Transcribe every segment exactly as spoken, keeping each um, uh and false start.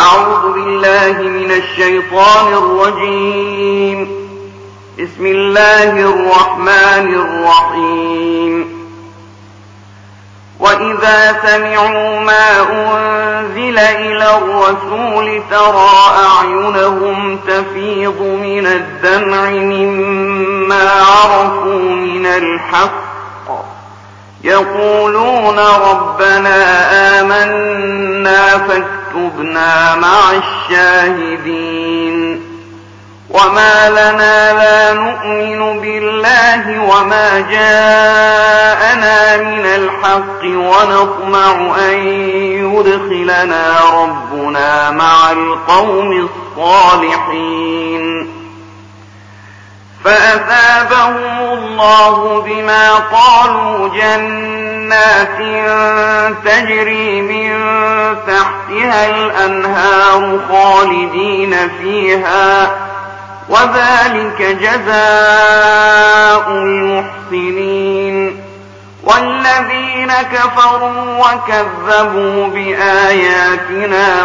أعوذ بالله من الشيطان الرجيم. بسم الله الرحمن الرحيم. وإذا سمعوا ما أنزل إلى الرسول ترى أعينهم تفيض من الدمع مما عرفوا من الحق يقولون ربنا آمنا فاكتبنا مع الشاهدين. وما لنا لا نؤمن بالله وما جاءنا من الحق ونطمع أن يدخلنا ربنا مع القوم الصالحين. فأثابهم الله بما قالوا جنات تجري من تحتها الأنهار خالدين فيها وذلك جزاء المحسنين. والذين كفروا وكذبوا بآياتنا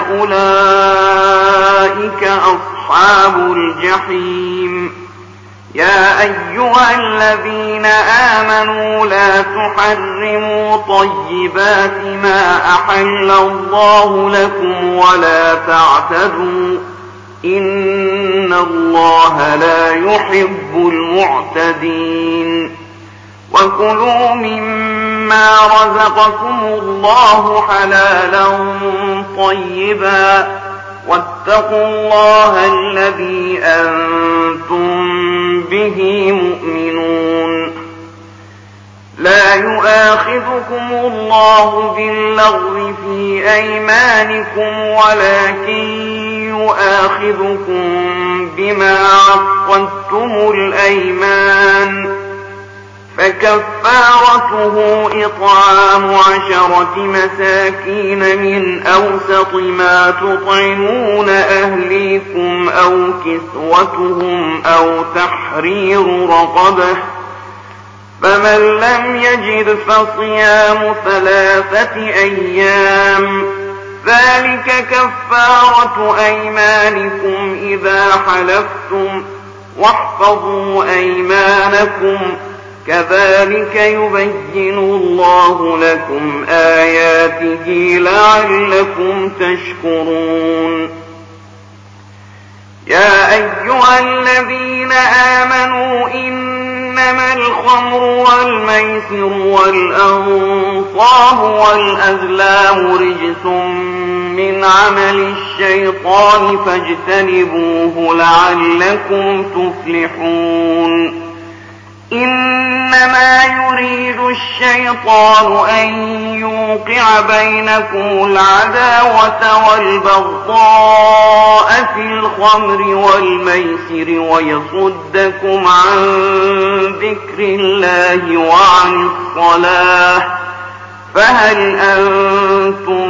أولئك أصحاب الجحيم. يا أيها الذين آمنوا لا تحرموا طيبات ما أحل الله لكم ولا تعتدوا إن الله لا يحب المعتدين. وكلوا مما رزقكم الله حلالا طيبا واتقوا الله الذي أنتم به مؤمنون. لا يؤاخذكم الله باللغو في أيمانكم ولكن يؤاخذكم بما عقدتم الأيمان فكفارته إطعام عشرة مساكين من أوسط ما تطعمون أهليكم أو كسوتهم أو تحرير رقبة فمن لم يجد فصيام ثلاثة أيام ذلك كفارة أيمانكم إذا حلفتم واحفظوا أيمانكم كذلك يبين الله لكم آياته لعلكم تشكرون. يا أيها الذين آمنوا إنما الخمر والميسر والأنصاب والأزلام رجس من عمل الشيطان فاجتنبوه لعلكم تفلحون. إنما يريد الشيطان أن يوقع بينكم العداوة والبغضاء في الخمر والميسر ويصدكم عن ذكر الله وعن الصلاة فهل أنتم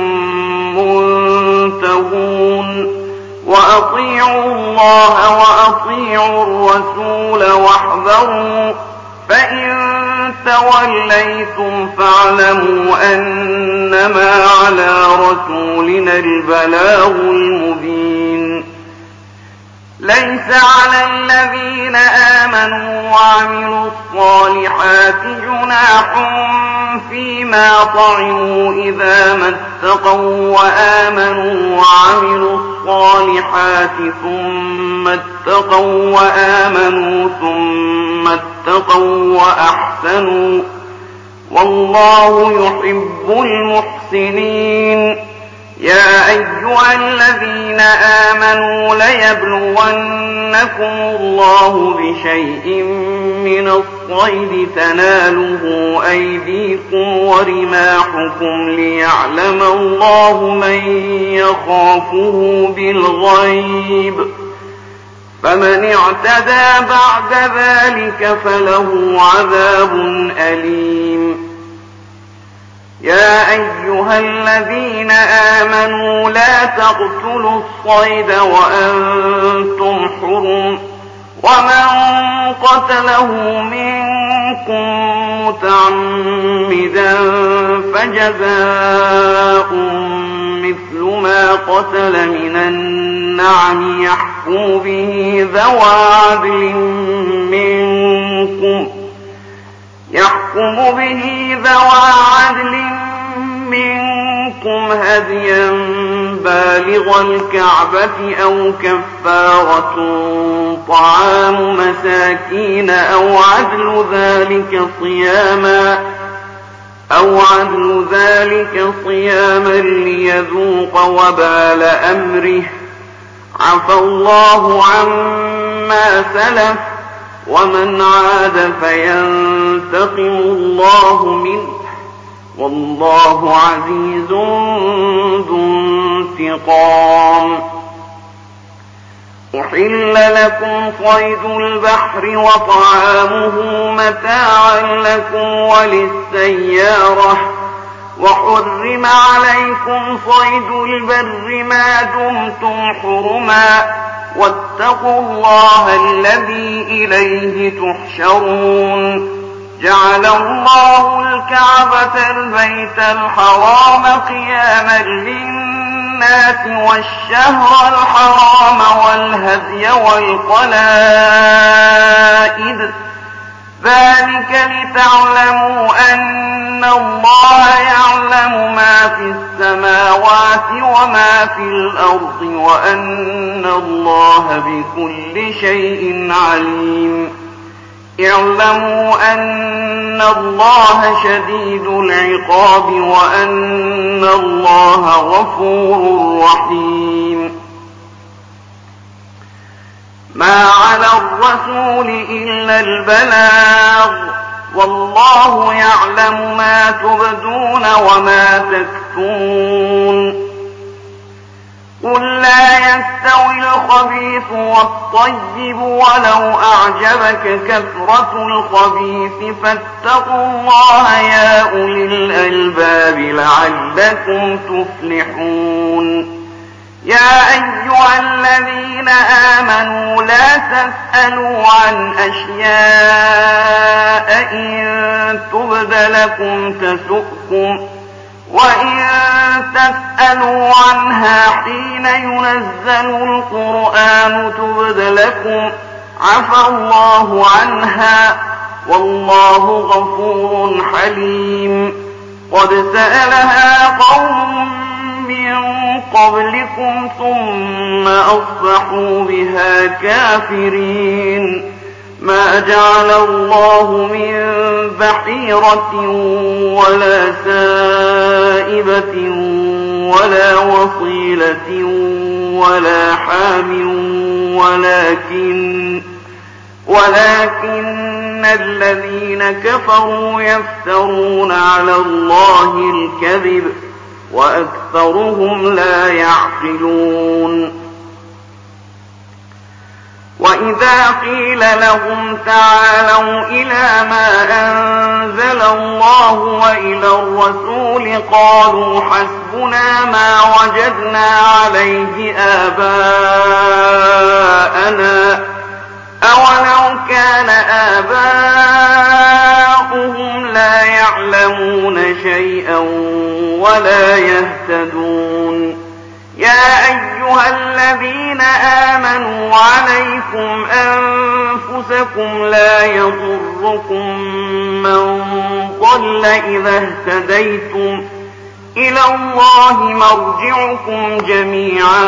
منتهون. وأطيعوا الله وأطيعوا الرسول واحذروا فإن توليتم فاعلموا أنما على رسولنا البلاغ المبين. ليس على الذين آمنوا وعملوا الصالحات جناح فيما طعموا إذا ما اتقوا وآمنوا وعملوا الصالحات ثم اتقوا وآمنوا ثم اتقوا وأحسنوا والله يحب المحسنين. يا أيها الذين آمنوا ليبلونكم الله بشيء من الصيد تناله أيديكم ورماحكم ليعلم الله من يخافه بالغيب فمن اعتدى بعد ذلك فله عذاب أليم. يا أيها الذين آمنوا لا تقتلوا الصيد وأنتم حرم ومن قتله منكم متعمدا فجزاء مثل ما قتل من النعم يحكم به ذوى عدل منكم يحكم به ذوى عدل منكم هديا بالغ الكعبة أو كفارة طعام مساكين أو عدل ذلك صياما أو عدل ذلك صياما ليذوق وبال أمره عفى الله عما سلف ومن عاد فينتقم الله منه والله عزيز ذو انتقام. أحل لكم صيد البحر وطعامه متاعا لكم وللسيارة وحرم عليكم صيد البر ما دمتم حرما واتقوا الله الذي إليه تحشرون. جعل الله الكعبة البيت الحرام قياما للناس والشهر الحرام والهدي والقلائد ذلك لتعلموا أن الله يعلم ما في السماوات وما في الأرض وأن الله بكل شيء عليم. اعلموا أن الله شديد العقاب وأن الله غفور رحيم. ما على الرسول إلا البلاغ والله يعلم ما تبدون وما تكتمون. قل لا يستوي الخبيث والطيب ولو أعجبك كثرة الخبيث فاتقوا الله يا أولي الألباب لعلكم تفلحون. يا أيها الذين آمنوا لا تسألوا عن أشياء إن تبد لكم تسؤكم وإن تسألوا عنها حين ينزل القرآن تبد لكم عفى الله عنها والله غفور حليم. قد سألها قوم من قبلكم ثم أصبحوا بها كافرين. ما جعل الله من بحيرة ولا سائبة ولا وصيلة ولا حام ولكن ولكن الذين كفروا يفترون على الله الكذب وأكثرهم لا يعقلون. وإذا قيل لهم تعالوا إلى ما أنزل الله وإلى الرسول قالوا حسبنا ما وجدنا عليه آباءنا أولو كان آباؤهم لا يعلمون شيئا ولا يهتدون. يا أيها الذين آمنوا عليكم أنفسكم لا يضركم من ضل إذا اهتديتم إلى الله مرجعكم جميعا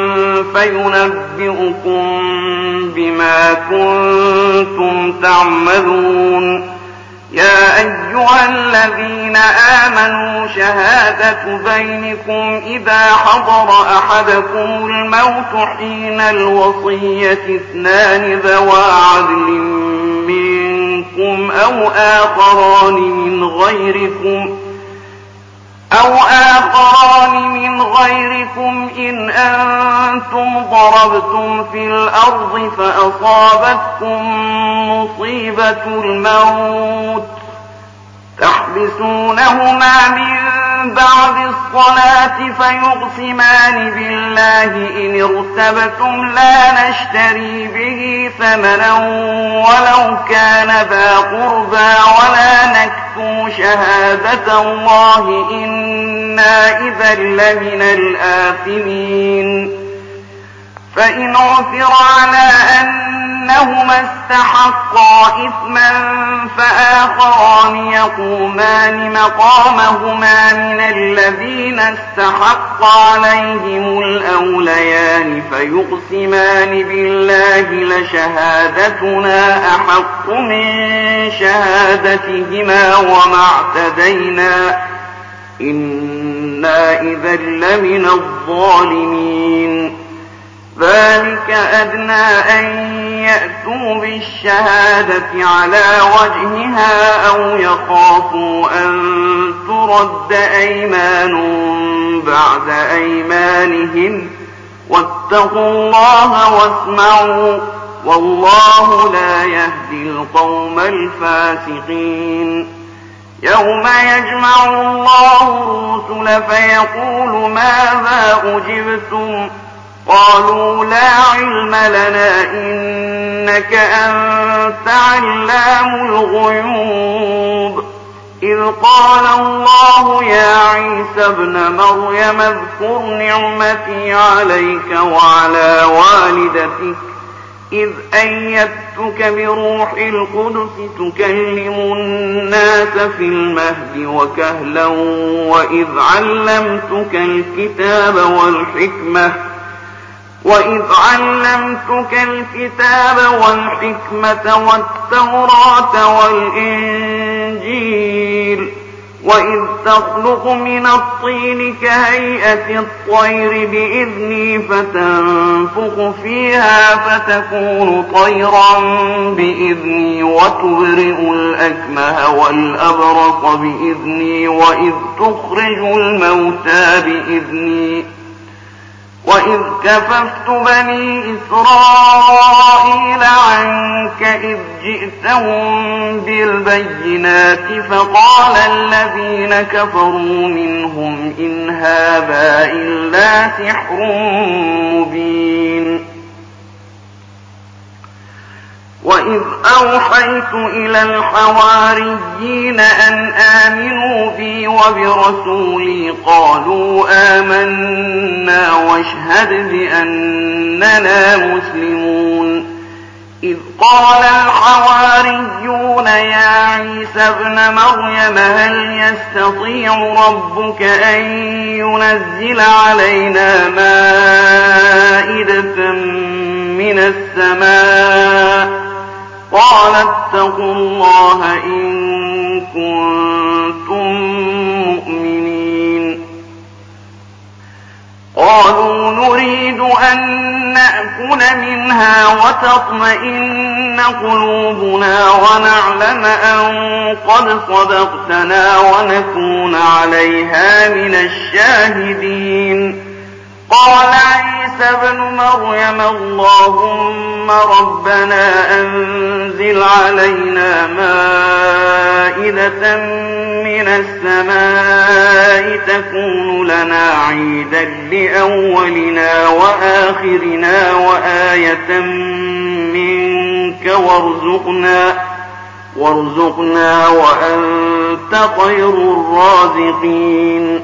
فينبئكم بما كنتم تعملون. يا أيها الذين آمنوا شهادة بينكم إذا حضر أحدكم الموت حين الوصية اثنان ذوى عدل منكم أو آخران من غيركم أو آخران من غيركم إن أنتم ضربتم في الأرض فأصابتكم مصيبة الموت تحبسونهما من بعد الصلاة فيقسمان بالله إن ارتبتم لا نشتري به ثمنا ولو كان ذا قربى ولا نكتم شهادة الله إنا إذا لمن الآثمين. فإن عثر على أنهما استحقا إثما فآخران يقومان مقامهما من الذين استحق عليهم الأوليان فيقسمان بالله لشهادتنا أحق من شهادتهما وما اعتدينا إنا إذا لمن الظالمين. ذلك أدنى أن يأتوا بالشهادة على وجهها أو يخافوا أن ترد أيمان بعد أيمانهم واتقوا الله واسمعوا والله لا يهدي القوم الفاسقين. يوم يجمع الله الرسل فيقول ماذا أجبتم قالوا لا علم لنا إنك أنت علام الغيوب. إذ قال الله يا عيسى ابن مريم اذكر نعمتي عليك وعلى والدتك إذ أيدتك بروح القدس تكلم الناس في المهد وكهلا وإذ علمتك الكتاب والحكمة وإذ علمتك الكتاب والحكمة والتوراة والإنجيل وإذ تخلق من الطين كهيئة الطير بإذني فتنفخ فيها فتكون طيرا بإذني وتبرئ الأكمه والأبرص بإذني وإذ تخرج الموتى بإذني وإذ كففت بني إسرائيل عنك إذ جئتهم بالبينات فقال الذين كفروا منهم إن هذا إلا سحر مبين. وإذ أوحيت إلى الحواريين أن آمنوا بي وبرسولي قالوا آمنا واشهد بأننا مسلمون. إذ قال الحواريون يا عيسى ابن مريم هل يستطيع ربك أن ينزل علينا مائدة من السماء قال اتقوا الله إن كنتم مؤمنين. قالوا نريد أن نأكل منها وتطمئن قلوبنا ونعلم أن قد صدقتنا ونكون عليها من الشاهدين. قال عيسى ابن مريم اللهم ربنا أنزل علينا مائدة من السماء تكون لنا عيدا لأولنا وآخرنا وآية منك وارزقنا وارزقنا وأنت خير الرازقين.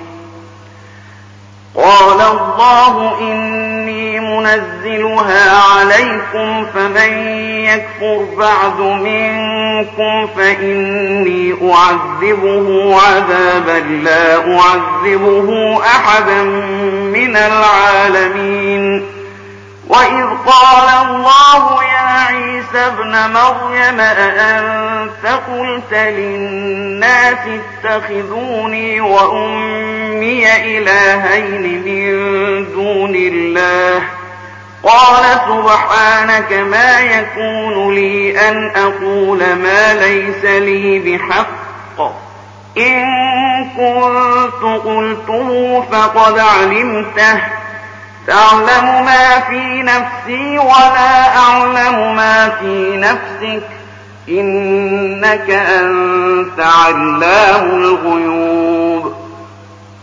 قال الله إني منزلها عليكم فمن يكفر بعد منكم فإني أعذبه عذابا لا أعذبه أحدا من العالمين. وإذ قال الله يا عيسى ابن مريم أأنت قلت للناس اتخذوني وأمي إلهين من دون الله قال سبحانك ما يكون لي أن أقول ما ليس لي بحق إن كنت قلته فقد علمته تعلم ما في نفسي ولا أعلم ما في نفسك إنك أنت علام الغيوب.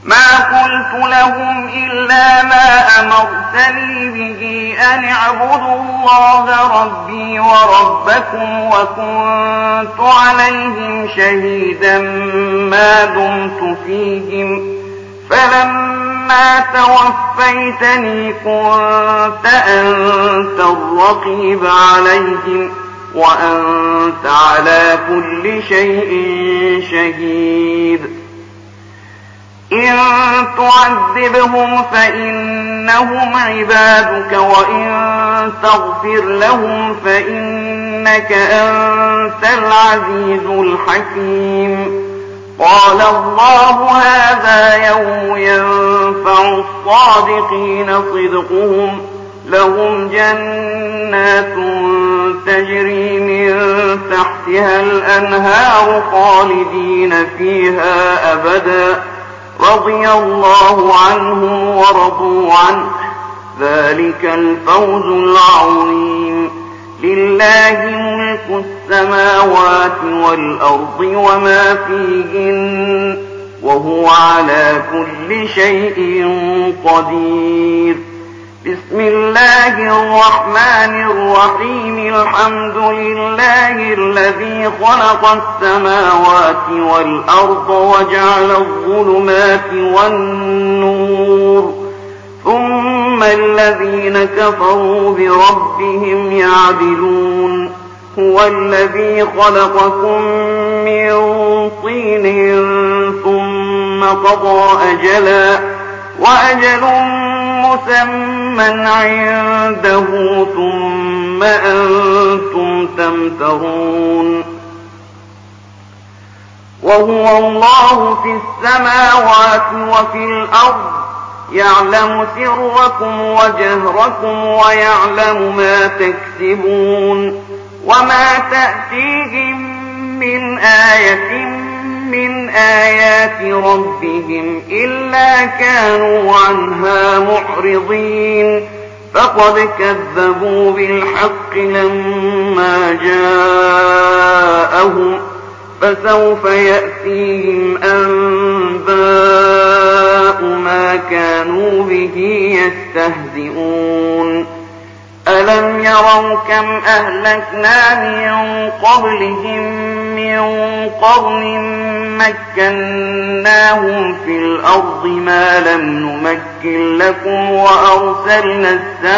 ما قلت لهم إلا ما أمرتني به أن اعبدوا الله ربي وربكم وكنت عليهم شهيدا ما دمت فيهم فلما توفيتني كنت أنت الرقيب عليهم وأنت على كل شيء شهيد إن تعذبهم فإنهم عبادك وإن تغفر لهم فإنك أنت العزيز الحكيم قال الله هذا يوم ينفع الصادقين صدقهم لهم جنات تجري من تحتها الأنهار خالدين فيها أبدا رضي الله عنهم ورضوا عنه ذلك الفوز العظيم لله ملك السماوات والأرض وما فيهن وهو على كل شيء قدير بسم الله الرحمن الرحيم الحمد لله الذي خلق السماوات والأرض وجعل الظلمات والنور ثم الذين كفروا بربهم يعدلون هو الذي خلقكم من طين ثم قضى أجلا وأجل مسمى عنده ثم أنتم تمترون وهو الله في السماوات وفي الأرض يعلم سركم وجهركم ويعلم ما تكسبون وما تأتيهم من آية من آيات ربهم إلا كانوا عنها معرضين فقد كذبوا بالحق لما جاءهم فسوف يأتيهم أنباء ما كانوا به يستهزئون ألم يروا كم أهلكنا من قبلهم من قرن مكناهم في الأرض ما لم نمكن لكم وأرسلنا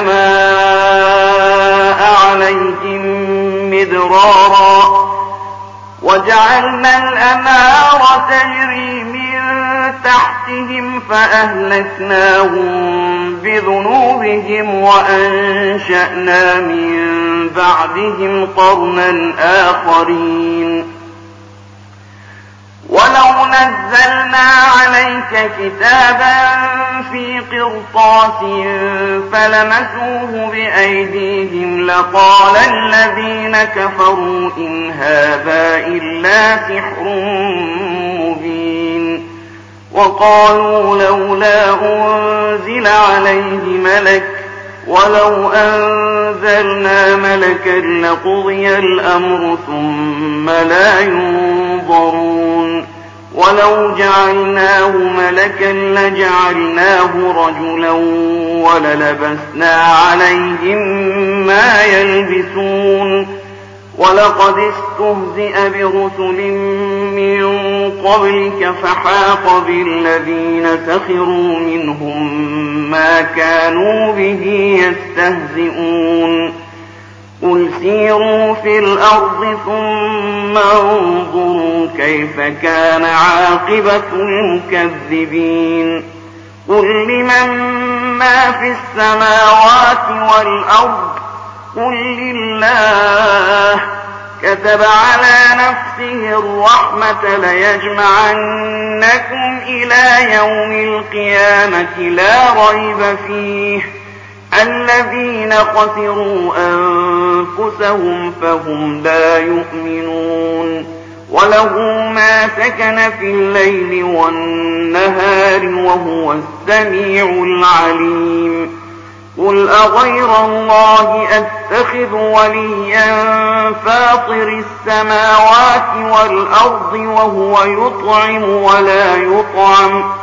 السماء عليهم مدرارا وجعلنا الأنهار تجري من تحتهم فأهلكناهم بذنوبهم وأنشأنا من بعدهم قرنا آخرين ولو نزلنا عليك كتابا في قرطاس فلمسوه بأيديهم لقال الذين كفروا إن هذا إلا سحر مبين وقالوا لولا أنزل عليه ملك ولو أنزلنا ملكا لقضي الأمر ثم لا ينظرون ولو جعلناه ملكا لجعلناه رجلا وللبسنا عليهم ما يلبسون ولقد استهزئ برسل من قبلك فحاق بالذين سخروا منهم ما كانوا به يستهزئون قل سيروا في الأرض ثم انظروا كيف كان عاقبة المكذبين قل لمن ما في السماوات والأرض قل لله كتب على نفسه الرحمة ليجمعنكم إلى يوم القيامة لا ريب فيه الذين خسروا أنفسهم فهم لا يؤمنون وله ما سكن في الليل والنهار وهو السميع العليم قل أغير الله أتخذ وليا فاطر السماوات والأرض وهو يطعم ولا يطعم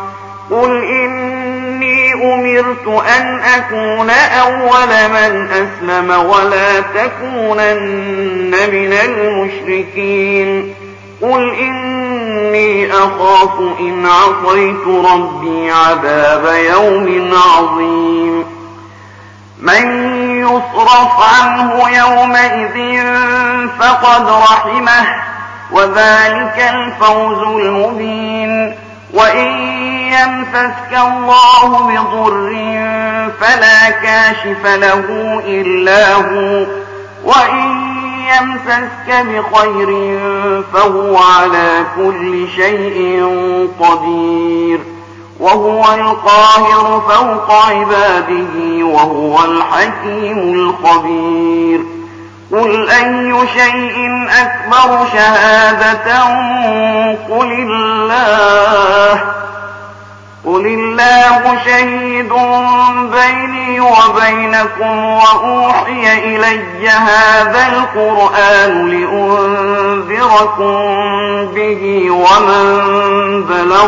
قل إني أمرت أن أكون أول من أسلم ولا تكونن من المشركين قل إني أخاف إن عصيت ربي عذاب يوم عظيم من يصرف عنه يومئذ فقد رحمه وذلك الفوز المبين وإن يمسسك الله بضر فلا كاشف له إلا هو وإن يمسسك بخير فهو على كل شيء قدير وهو القاهر فوق عباده وهو الحكيم الخبير قل أي شيء أكبر شهادة قل الله قل الله شهيد بيني وبينكم وأوحي إلي هذا القرآن لأنذركم به ومن بلغ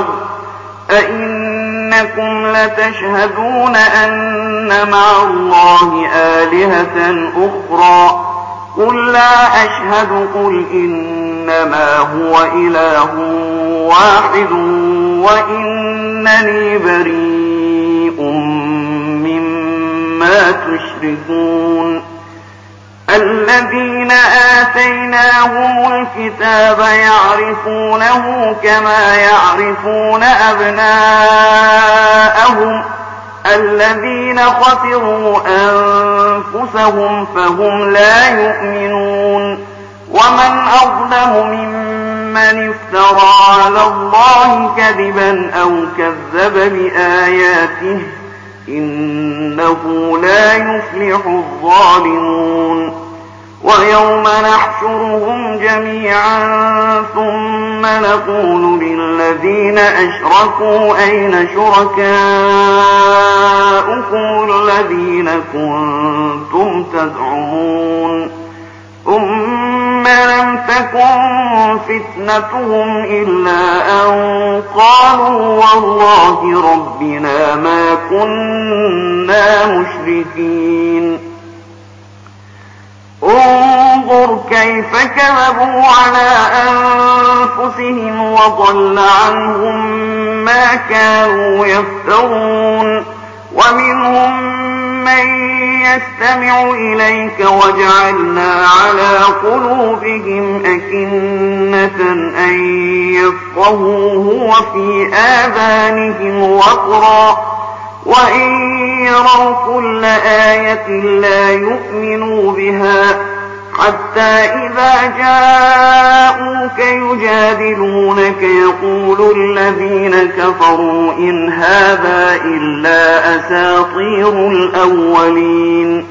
أئنكم لتشهدون أن مع الله آلهة أخرى قل لا أشهد قل إنما هو إله واحد وإنني بريء مما تشركون الذين آتيناهم الكتاب يعرفونه كما يعرفون أبناءهم الذين خسروا أنفسهم فهم لا يؤمنون ومن أظلم ممن افترى على الله كذبا أو كذب بآياته إنه لا يفلح الظالمون ويوم نحشرهم جميعا ثم نقول للذين أشركوا أين شركاؤكم الذين كنتم تزعمون ثم لم تكن فتنتهم إلا أن قالوا والله ربنا ما كنا مشركين انظر كيف كذبوا على أنفسهم وضل عنهم ما كانوا يفترون ومنهم من يستمع إليك وجعلنا على قلوبهم أكنة أن يفقهوه وفي آذانهم وقرا وإن يروا كل آية لا يؤمنوا بها حتى إذا جاءوك يجادلونك يقول الذين كفروا إن هذا إلا أساطير الأولين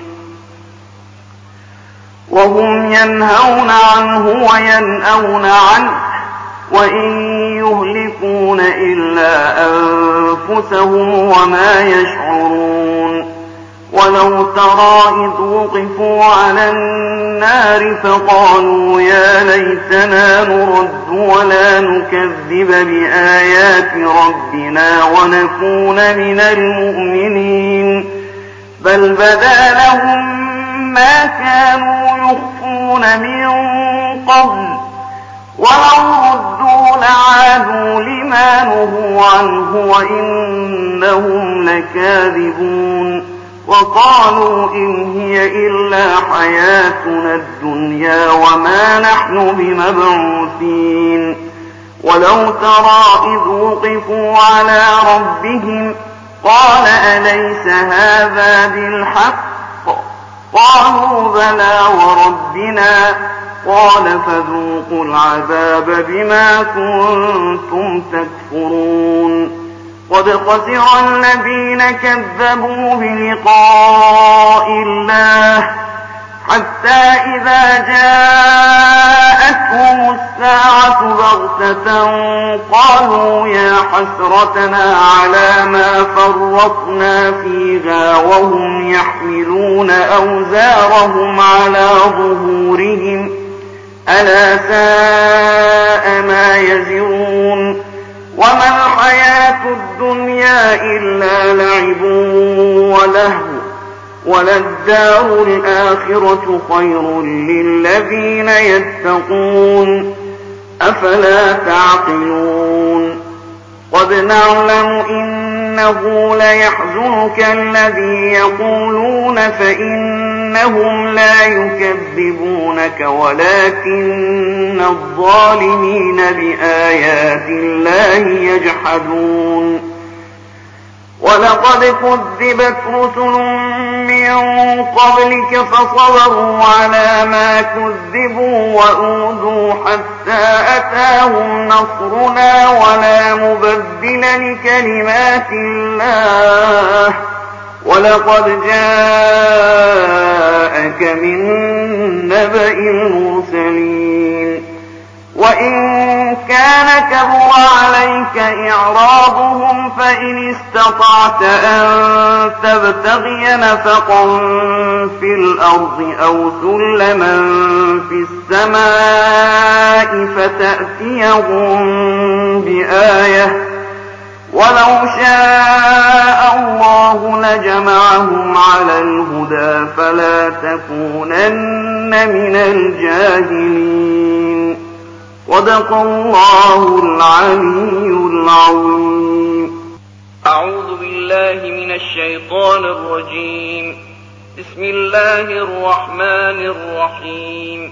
وهم ينهون عنه وينأون عنه وإن يهلكون إلا أنفسهم وما يشعرون ولو ترى إذ وقفوا على النار فقالوا يا ليتنا نرد ولا نكذب بآيات ربنا ونكون من المؤمنين بل بدا لهم ما كانوا يخفون من قبل ولو ردوا لعادوا لما نهوا عنه وإنهم لكاذبون وقالوا إن هي إلا حياتنا الدنيا وما نحن بمبعوثين ولو ترى إذ وقفوا على ربهم قال أليس هذا بالحق قالوا بلى وربنا قال فذوقوا العذاب بما كنتم تكفرون قد خسر الذين كذبوا بلقاء الله حتى إذا جاءتهم الساعة بغتة قالوا يا حسرتنا على ما فرطنا فيها وهم يحملون أوزارهم على ظهورهم ألا ساء ما يزرون وما الحياة الدنيا إلا لعب ولهو وللدار الآخرة خير للذين يتقون أفلا تعقلون قد نعلم إنه ليحزنك الذي يقولون فإنهم لا يكذبونك ولكن الظالمين بآيات الله يجحدون ولقد كذبت رسل من قبلك فصبروا على ما كذبوا وأوذوا حتى أتاهم نصرنا ولا مبدل لكلمات الله ولقد جاءك من نبأ المرسلين وإن كان كبر عليك إعراضهم فإن استطعت أن تبتغي نفقا في الأرض أو سلما في السماء فتأتيهم بآية ولو شاء الله لجمعهم على الهدى فلا تكونن من الجاهلين صدق الله العلي العظيم. أعوذ بالله من الشيطان الرجيم. بسم الله الرحمن الرحيم.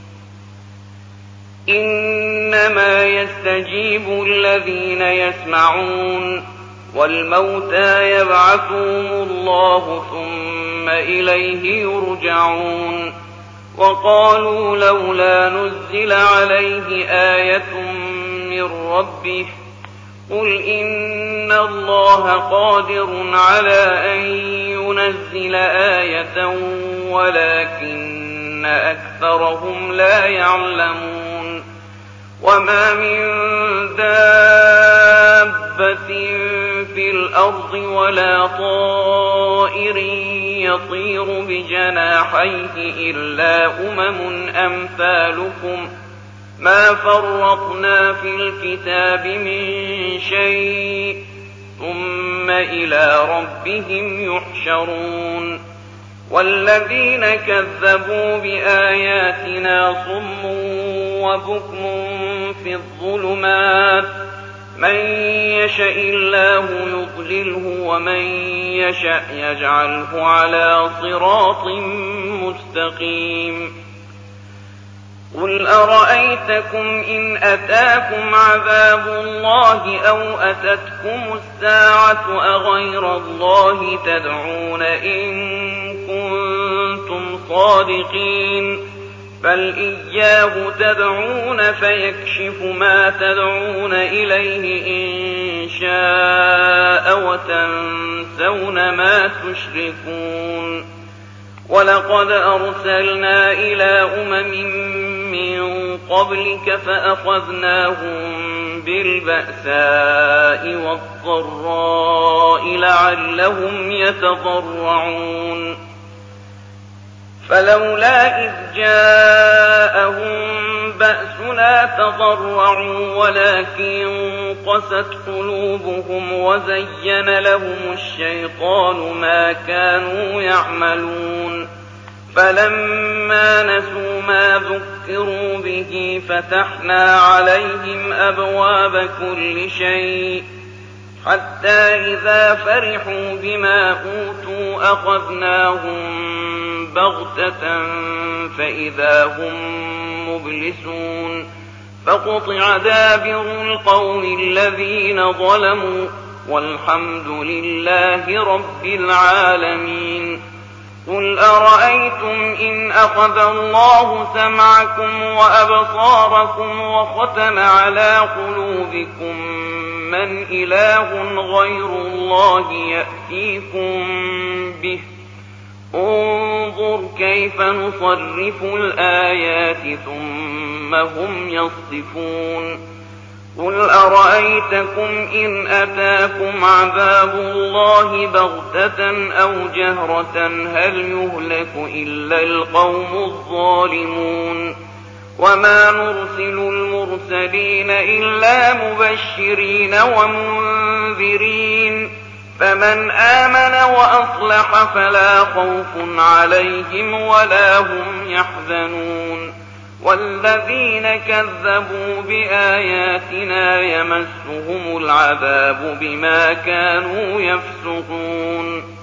إنما يستجيب الذين يسمعون والموتى يبعثهم الله ثم إليه يرجعون وقالوا لولا نزل عليه آية من ربه قل إن الله قادر على أن ينزل آية ولكن أكثرهم لا يعلمون وما من دابة في الأرض ولا طائر يطير بجناحيه إلا أمم أمثالكم ما فرطنا في الكتاب من شيء ثم إلى ربهم يحشرون والذين كذبوا بآياتنا صم وبكم في الظلمات من يشاء الله يضلله ومن يشاء يجعله على صراط مستقيم قل أرأيتكم إن أتاكم عذاب الله أو أتتكم الساعة أغير الله تدعون إن كنتم صادقين بل إياه تدعون فيكشف ما تدعون إليه إن شاء وتنسون ما تشركون ولقد أرسلنا إلى أمم من قبلك فأخذناهم بالبأساء والضراء لعلهم يتضرعون فلولا إذ جاءهم بأسنا تضرعوا ولكن قست قلوبهم وزين لهم الشيطان ما كانوا يعملون فلما نسوا ما ذكروا به فتحنا عليهم أبواب كل شيء حتى إذا فرحوا بما أوتوا أخذناهم بغتة فإذا هم مبلسون فقطع دابر القوم الذين ظلموا والحمد لله رب العالمين قل أرأيتم إن أخذ الله سمعكم وأبصاركم وختم على قلوبكم من إله غير الله يأتيكم به انظر كيف نصرف الآيات ثم هم يصدفون قل أرأيتكم إن أتاكم عذاب الله بغتة أو جهرة هل يهلك إلا القوم الظالمون وما نرسل المرسلين إلا مبشرين ومنذرين فمن آمن وأصلح فلا خوف عليهم ولا هم يحزنون والذين كذبوا بآياتنا يمسهم العذاب بما كانوا يفسقون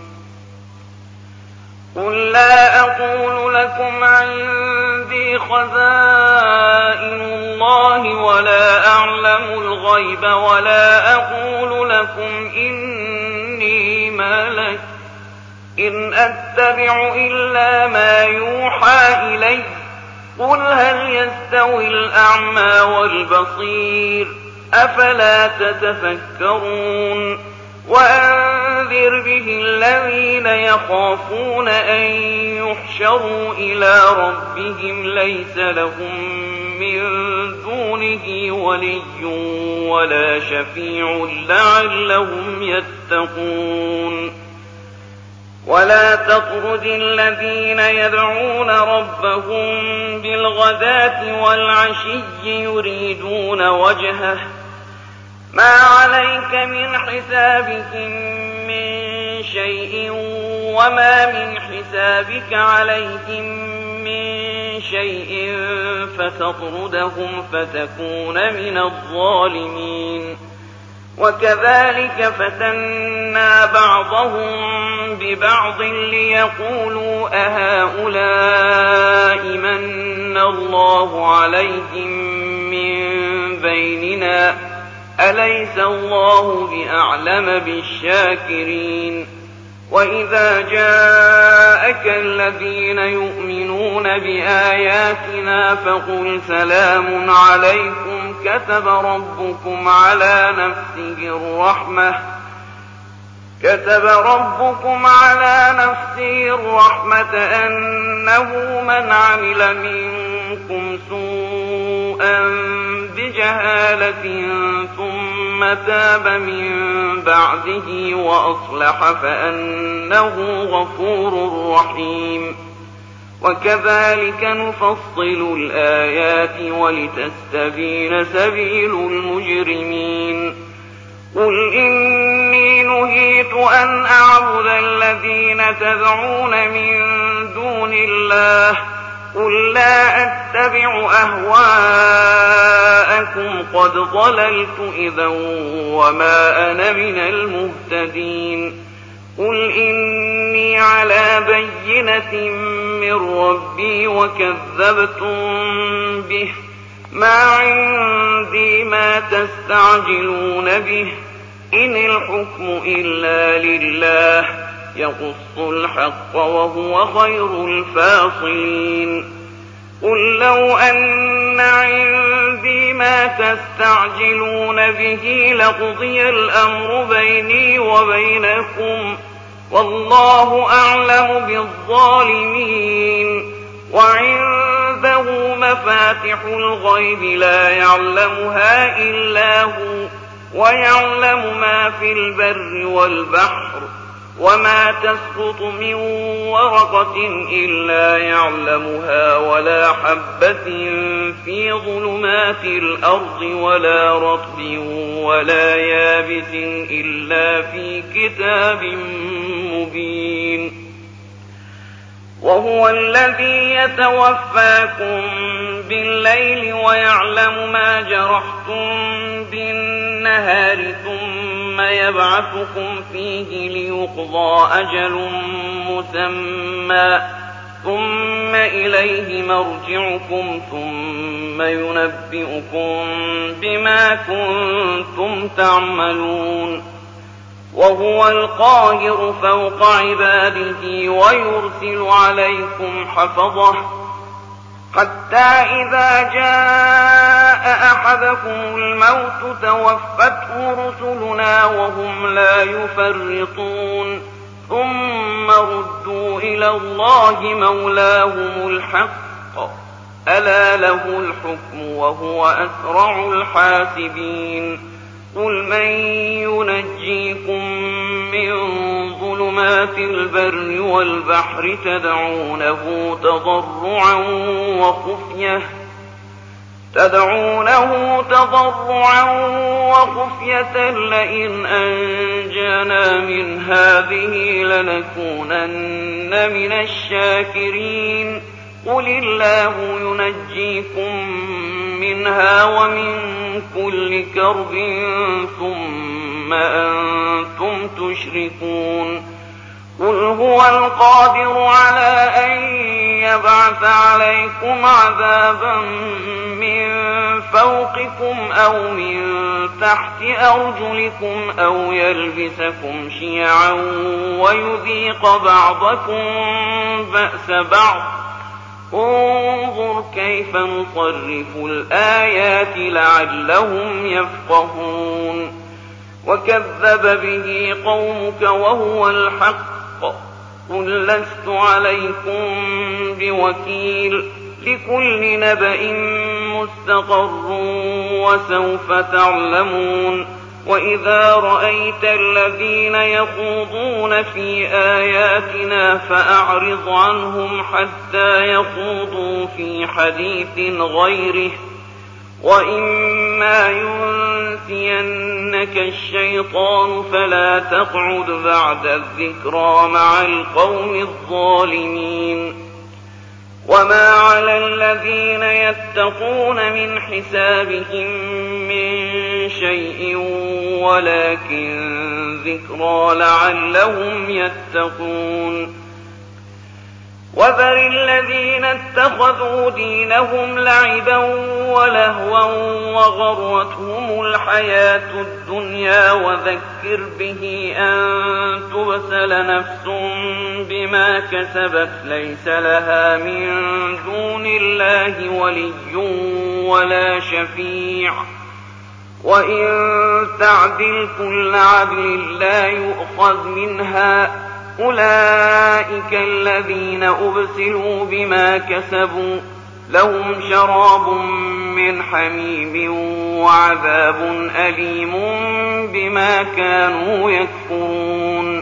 قل لا أقول لكم عندي خزائن الله ولا أعلم الغيب ولا أقول لكم إني ملك إن أتبع إلا ما يوحى إلي قل هل يستوي الأعمى والبصير أفلا تتفكرون وأنذر به الذين يخافون أن يحشروا إلى ربهم ليس لهم من دونه ولي ولا شفيع لعلهم يتقون ولا تطرد الذين يدعون ربهم بالغداة والعشي يريدون وجهه ما عليك من حسابهم من شيء وما من حسابك عليهم من شيء فتطردهم فتكون من الظالمين وكذلك فتنا بعضهم ببعض ليقولوا أهؤلاء من الله عليهم من بيننا أليس الله بأعلم بالشاكرين وإذا جاءك الذين يؤمنون بآياتنا فقل سلام عليكم كتب ربكم على نفسه الرحمة كتب ربكم على نفسه الرحمة أنه من عمل منكم سوءا بجهالة ثم تاب من بعده وأصلح فأنه غفور رحيم وكذلك نفصل الآيات ولتستبين سبيل المجرمين قل إني نهيت أن أعبد الذين تدعون من دون الله قل لا أتبع أهواءكم قد ضللت إذا وما أنا من المهتدين قل إني على بينة من ربي وكذبتم به ما عندي ما تستعجلون به إن الحكم إلا لله يقص الحق وهو خير الفاصلين قل لو أن عندي ما تستعجلون به لقضي الأمر بيني وبينكم والله أعلم بالظالمين وعنده مفاتح الغيب لا يعلمها إلا هو ويعلم ما في البر والبحر وما تسقط من ورقة إلا يعلمها ولا حبة في ظلمات الأرض ولا رطب ولا يابس إلا في كتاب مبين وهو الذي يتوفاكم بالليل ويعلم ما جرحتم بالنهار ثم يبعثكم فيه ليقضى أجل مسمى ثم إليه مرجعكم ثم ينبئكم بما كنتم تعملون وهو القاهر فوق عباده ويرسل عليكم حفظه حتى إذا جاء أحدكم الموت توفته رسلنا وهم لا يفرطون ثم ردوا إلى الله مولاهم الحق ألا له الحكم وهو أسرع الحاسبين قل من ينجيكم من ظلمات البر والبحر تدعونه تضرعا وخفية تدعونه تضرعا وخفية لئن أنجانا من هذه لنكونن من الشاكرين قل الله ينجيكم منها ومن كل كرب ثم أنتم تشركون قل هو القادر على أن يبعث عليكم عذابا من فوقكم أو من تحت أرجلكم أو يلبسكم شيعا ويذيق بعضكم بأس بعض انظر كيف نصرف الآيات لعلهم يفقهون وكذب به قومك وهو الحق قل لست عليكم بوكيل لكل نبأ مستقر وسوف تعلمون وإذا رأيت الذين يخوضون في آياتنا فأعرض عنهم حتى يخوضوا في حديث غيره وإما ينسينك الشيطان فلا تقعد بعد الذكرى مع القوم الظالمين وما على الذين يتقون من حسابهم من شيء ولكن ذكرى لعلهم يتقون وذر الذين اتخذوا دينهم لعبا ولهوا وغرتهم الحياة الدنيا وذكر به أن تبسل نفس بما كسبت ليس لها من دون الله ولي ولا شفيع وإن تعدل كل عدل لا يؤخذ منها أولئك الذين أبسلوا بما كسبوا لهم شراب من حميم وعذاب أليم بما كانوا يكفرون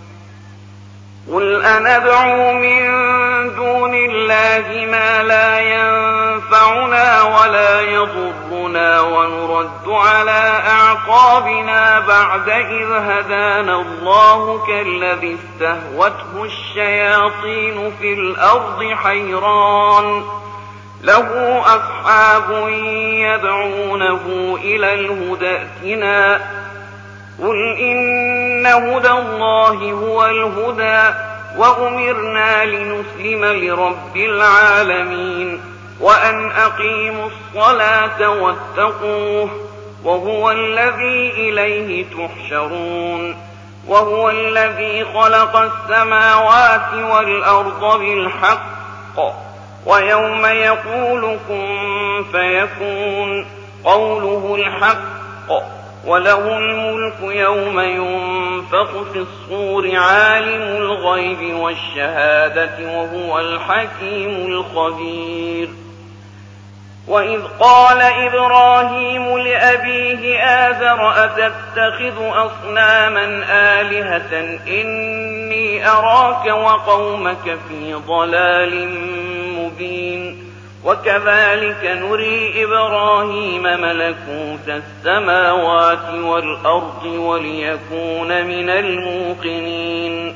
قل أندعو من دون الله ما لا ينفعنا ولا يضرنا ونرد على أعقابنا بعد إذ هدانا الله كالذي استهوته الشياطين في الأرض حيران له أصحاب يدعونه إلى الهدى ائتنا قل إن هدى الله هو الهدى وأمرنا لنسلم لرب العالمين وأن أقيموا الصلاة واتقوه وهو الذي إليه تحشرون وهو الذي خلق السماوات والأرض بالحق ويوم يقول كن فيكون قوله الحق وله الملك يوم ينفخ في الصور عالم الغيب والشهادة وهو الحكيم الخبير وإذ قال إبراهيم لأبيه آزر أتتخذ أصناما آلهة إني أراك وقومك في ضلال مبين وكذلك نري إبراهيم ملكوت السماوات والأرض وليكون من الموقنين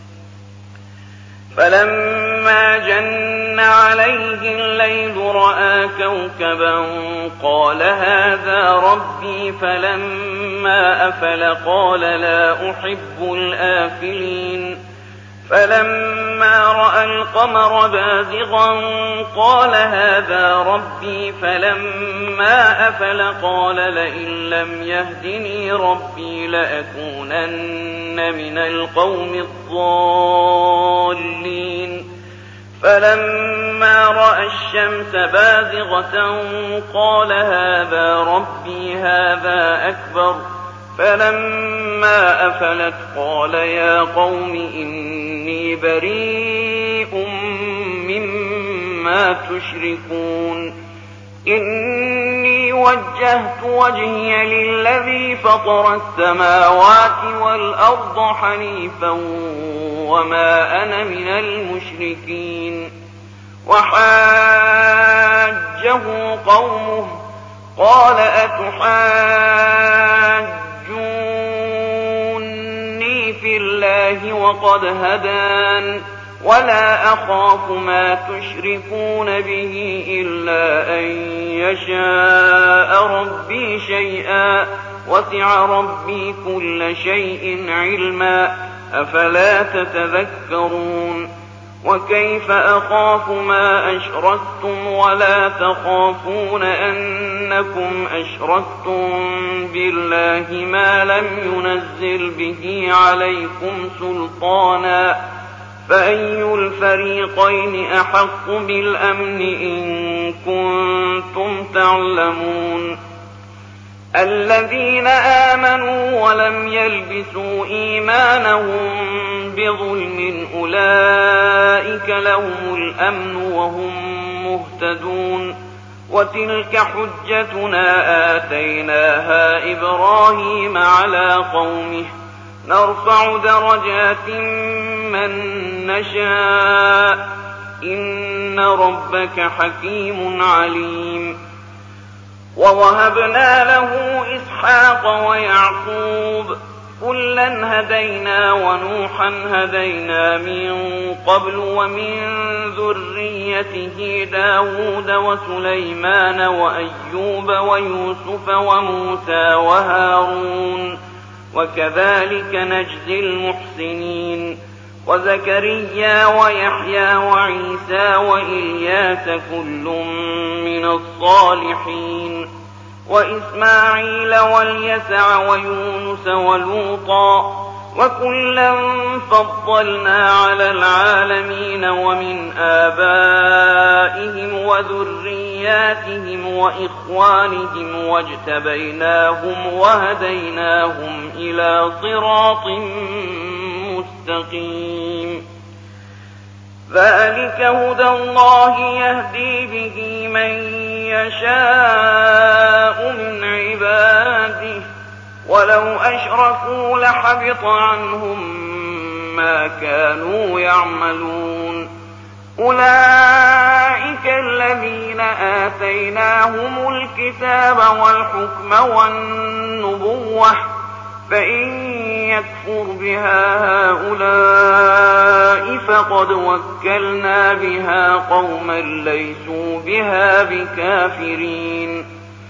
فلما جن عليه الليل رأى كوكبا قال هذا ربي فلما أفل قال لا أحب الآفلين فلما رأى القمر بازغا قال هذا ربي فلما أفل قال لئن لم يهدني ربي لأكونن من القوم الضالين فلما رأى الشمس بازغة قال هذا ربي هذا أكبر فلما أفلت قال يا قوم إني بريء مما تشركون إني وجهت وجهي للذي فطر السماوات والأرض حنيفا وما أنا من المشركين وحاجه حاجه قومه قال أتحاجوني في الله وقد هدان ولا أخاف ما تشركون به إلا أن يشاء ربي شيئا وسع ربي كل شيء علما أفلا تتذكرون وكيف أخاف ما أشركتم ولا تخافون أنكم أشركتم بالله ما لم ينزل به عليكم سلطانا فأي الفريقين أحق بالأمن إن كنتم تعلمون الذين آمنوا ولم يلبسوا إيمانهم بظلم أولئك لهم الأمن وهم مهتدون وتلك حجتنا آتيناها إبراهيم على قومه نرفع درجات من نشاء إن ربك حكيم عليم ووهبنا له إسحاق ويعقوب كلا هدينا ونوحا هدينا من قبل ومن ذريته داود وسليمان وأيوب ويوسف وموسى وهارون وكذلك نجزي المحسنين وزكريا ويحيى وعيسى وإلياس كل من الصالحين وإسماعيل واليسع ويونس ولوطا وكلا فضلنا على العالمين ومن آبائهم وذرياتهم وإخوانهم واجتبيناهم وهديناهم إلى صراط مستقيم ذلك هدى الله يهدي به من يشاء من عباده ولو أشركوا لحبط عنهم ما كانوا يعملون أولئك الذين آتيناهم الكتاب والحكم والنبوة فإن يكفر بها هؤلاء فقد وكلنا بها قوما ليسوا بها بكافرين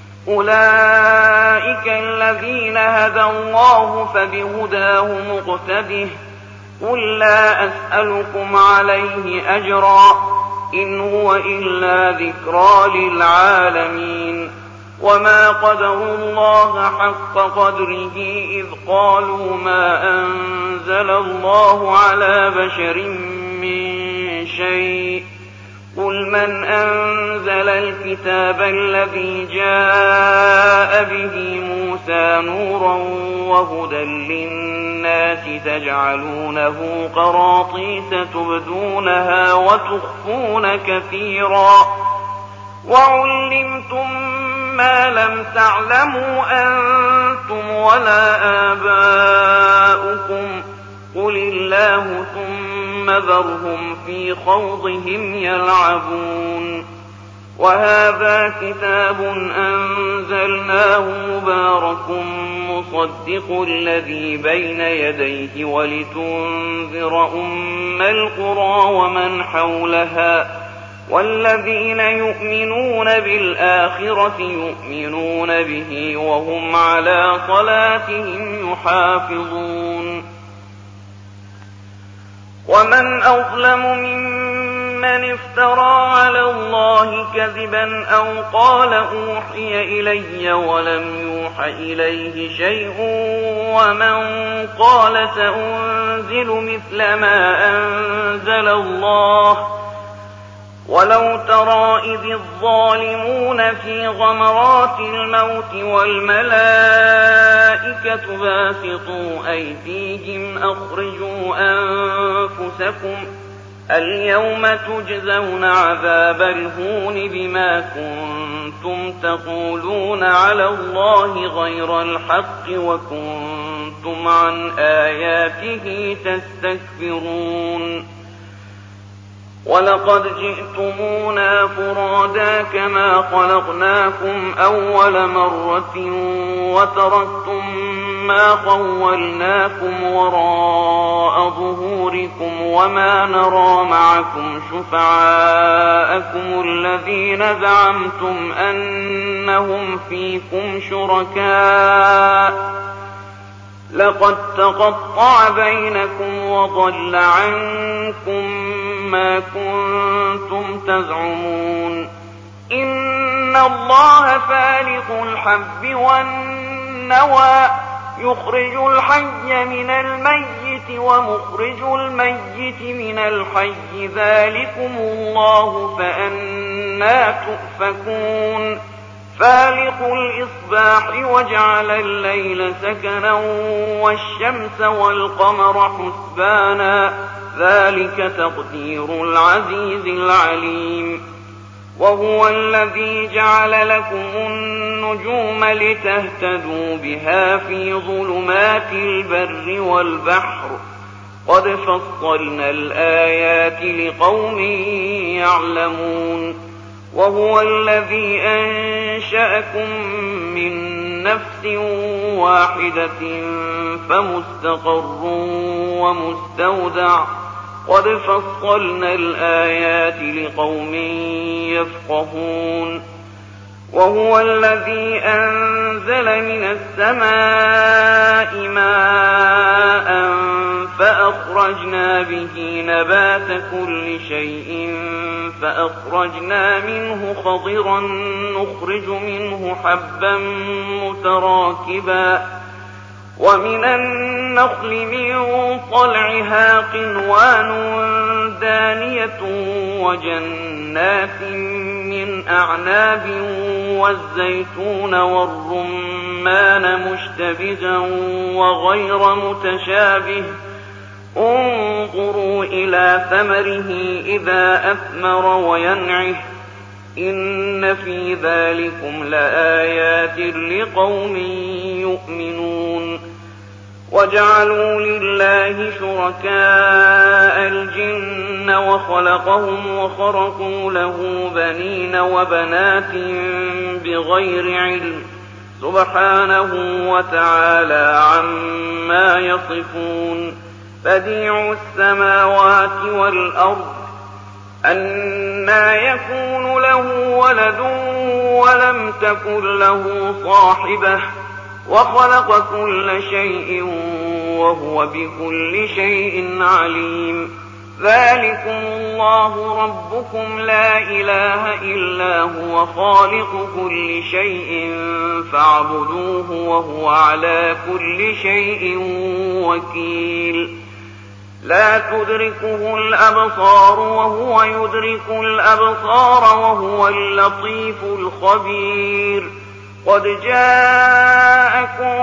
أولئك الذين هدى الله فبهداه مقتده قل لا أسألكم عليه أجرا إن هو إلا ذكرى للعالمين وما قدروا الله حق قدره إذ قالوا ما أنزل الله على بشر من شيء قل من أنزل الكتاب الذي جاء به موسى نورا وهدى للناس تجعلونه قراطيس تبدونها وتخفون كثيرا وعلمتم ما لم تعلموا أنتم ولا آباؤكم قل الله ثم ذرهم في خوضهم يلعبون وهذا كتاب أنزلناه مبارك مصدق الذي بين يديه ولتنذر أم القرى ومن حولها والذين يؤمنون بالآخرة يؤمنون به وهم على صلاتهم يحافظون ومن أظلم ممن افترى على الله كذبا أو قال أوحي إلي ولم يوح إليه شيء ومن قال سأنزل مثل ما أنزل الله ولو ترى إذ الظالمون في غمرات الموت والملائكة باسطوا أيديهم أخرجوا أنفسكم اليوم تجزون عذاب الهون بما كنتم تقولون على الله غير الحق وكنتم عن آياته تستكبرون وَلَقَدْ جِئْتُمُونَا فُرَادَىٰ كَمَا خَلَقْنَاكُمْ أَوَّلَ مَرَّةٍ وَتَرَكْتُم مَّا خَوَّلْنَاكُمْ وَرَاءَ ظُهُورِكُمْ وَمَا نَرَىٰ مَعَكُمْ شُفَعَاءَكُمُ الَّذِينَ زَعَمْتُمْ أَنَّهُمْ فِيكُمْ شُرَكَاءُ ۚ لَقَد تَّقَطَّعَ بَيْنَكُمْ وَضَلَّ عَنكُم مَّا كُنتُمْ تَزْعُمُونَ إِنَّ اللَّهَ فَالِقُ الْحَبِّ وَالنَّوَىٰ يُخْرِجُ الْحَيَّ مِنَ الْمَيِّتِ وَمُخْرِجُ الْمَيِّتِ مِنَ الْحَيِّ ذَٰلِكُمُ اللَّهُ فَأَنَّىٰ تُؤْفَكُونَ فَالِقُ الْإِصْبَاحِ وَجَعَلَ اللَّيْلَ سَكَنًا وَالشَّمْسَ وَالْقَمَرَ حُسْبَانًا ۚ ذَٰلِكَ تَقْدِيرُ الْعَزِيزِ الْعَلِيمِ وَهُوَ الَّذِي جَعَلَ لَكُمُ النُّجُومَ لِتَهْتَدُوا بِهَا فِي ظُلُمَاتِ الْبَرِّ وَالْبَحْرِ ۗ قَدْ فَصَّلْنَا الْآيَاتِ لِقَوْمٍ يَعْلَمُونَ وَهُوَ الَّذِي أَنشَأَكُم مِّن نَّفْسٍ وَاحِدَةٍ فَمُسْتَقَرٌّ وَمُسْتَوْدَعٌ ۗ قَدْ فَصَّلْنَا الْآيَاتِ لِقَوْمٍ يَفْقَهُونَ وَهُوَ الَّذِي أَنزَلَ مِنَ السَّمَاءِ مَاءً فَأَخْرَجْنَا بِهِ نَبَاتَ كُلِّ شَيْءٍ فَأَخْرَجْنَا مِنْهُ خَضِرًا نُّخْرِجُ مِنْهُ حَبًّا مُّتَرَاكِبًا وَمِنَ النَّخْلِ مِن طَلْعِهَا قِنْوَانٌ دَانِيَةٌ وَجَنَّاتٍ مِّنْ أَعْنَابٍ وَالزَّيْتُونَ وَالرُّمَّانَ مُشْتَبِهًا وَغَيْرَ مُتَشَابِهٍ ۗ انظُرُوا إِلَىٰ ثَمَرِهِ إِذَا أَثْمَرَ وَيَنْعِهِ ۚ إِنَّ فِي ذَٰلِكُمْ لَآيَاتٍ لِّقَوْمٍ يُؤْمِنُونَ وَجَعَلُوا لِلَّهِ شُرَكَاءَ الْجِنَّ وَخَلَقَهُمْ وَخَرَقُوا لَهُ بَنِينَ وَبَنَاتٍ بِغَيْرِ عِلْمٍ ۚ سُبْحَانَهُ وَتَعَالَىٰ عَمَّا يَصِفُونَ بَدِيعُ السَّمَاوَاتِ وَالْأَرْضِ أَنَّىٰ يَكُونُ لَهُ وَلَدٌ وَلَمْ تَكُن لَّهُ صَاحِبَةٌ ۖ وَخَلَقَ كُلَّ شَيْءٍ وَهُوَ بِكُلِّ شَيْءٍ عَلِيمٌ ذَٰلِكُمُ اللَّهُ رَبُّكُمْ لَا إِلَٰهَ إِلَّا هُوَ خَالِقُ كُلِّ شَيْءٍ فَاعْبُدُوهُ وَهُوَ عَلَىٰ كُلِّ شَيْءٍ وَكِيلٌ لَا تُدْرِكُهُ الْأَبْصَارُ وَهُوَ يُدْرِكُ الْأَبْصَارَ وَهُوَ اللَّطِيفُ الْخَبِيرُ قَدْ جَاءَكُم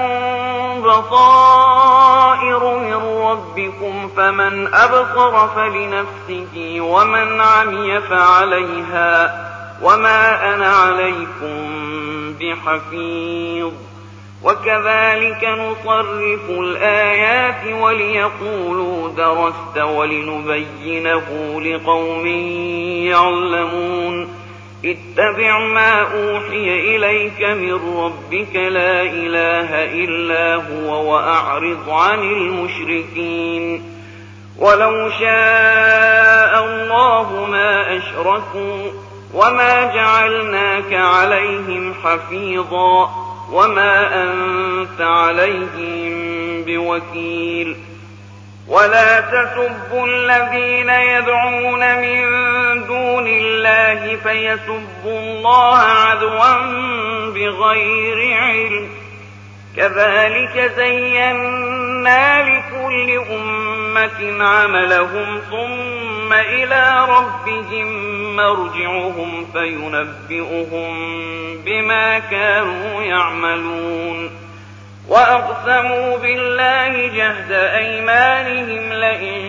بَصَائِرُ مِن رَّبِّكُمْ فَمَنْ أَبْصَرَ فَلِنَفْسِهِ وَمَنْ عَمِيَ فَعَلَيْهَا ۖ وَمَا أَنَا عَلَيْكُم بِحَفِيظٍ وَكَذَٰلِكَ نُصَرِّفُ الْآيَاتِ وَلِيَقُولُوا دَرَسْتَ وَلِنُبَيِّنَهُ لِقَوْمٍ يَعْلَمُونَ اتَّبِعْ مَا أُوحِيَ إِلَيْكَ مِن رَّبِّكَ لَا إِلَٰهَ إِلَّا هُوَ وَأَعْرِضْ عَنِ الْمُشْرِكِينَ وَلَوْ شَاءَ اللَّهُ مَا أَشْرَكُوا وَمَا جَعَلْنَاكَ عَلَيْهِمْ حَفِيظًا وَمَا أَنتَ عَلَيْهِم بِوَكِيلٍ وَلَا تَسُبُّوا الَّذِينَ يَدْعُونَ مِن دُونِ اللَّهِ فَيَسُبُّوا اللَّهَ عَدْوًا بِغَيْرِ عِلْمٍ ۗ كَذَٰلِكَ زَيَّنَّا لِكُلِّ أُمَّةٍ عَمَلَهُمْ ثُمَّ إِلَىٰ رَبِّهِم مَّرْجِعُهُمْ فَيُنَبِّئُهُم بِمَا كَانُوا يَعْمَلُونَ وَأَقْسَمُوا بِاللَّهِ جَهْدَ أَيْمَانِهِمْ لَئِن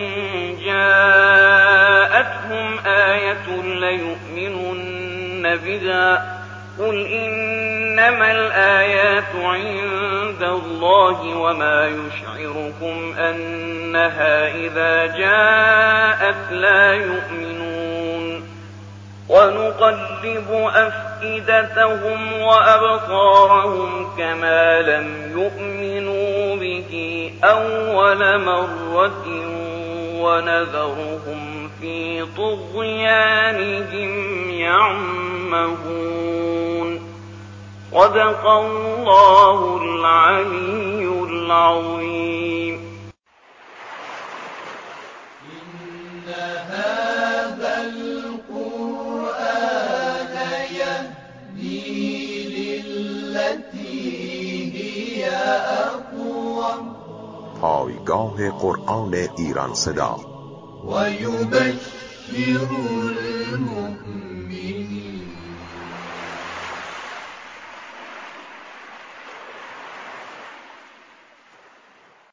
جَاءَتْهُمْ آيَةٌ لَّيُؤْمِنُنَّ بِهَا ۚ قُلْ إِنَّمَا الْآيَاتُ عِندَ اللَّهِ وَمَا يُشْعِرُكُمْ أَنَّهَا إِذَا جَاءَتْ لَا يُؤْمِنُونَ ونقلب أفئدتهم وأبصارهم كما لم يؤمنوا به أول مرة ونذرهم في طغيانهم يعمهون. صدق الله العلي العظيم. إن هذا القرآن يهدي للتي هي أقوم. پایگاه قرآن ایران صدا ويبشر المؤمنين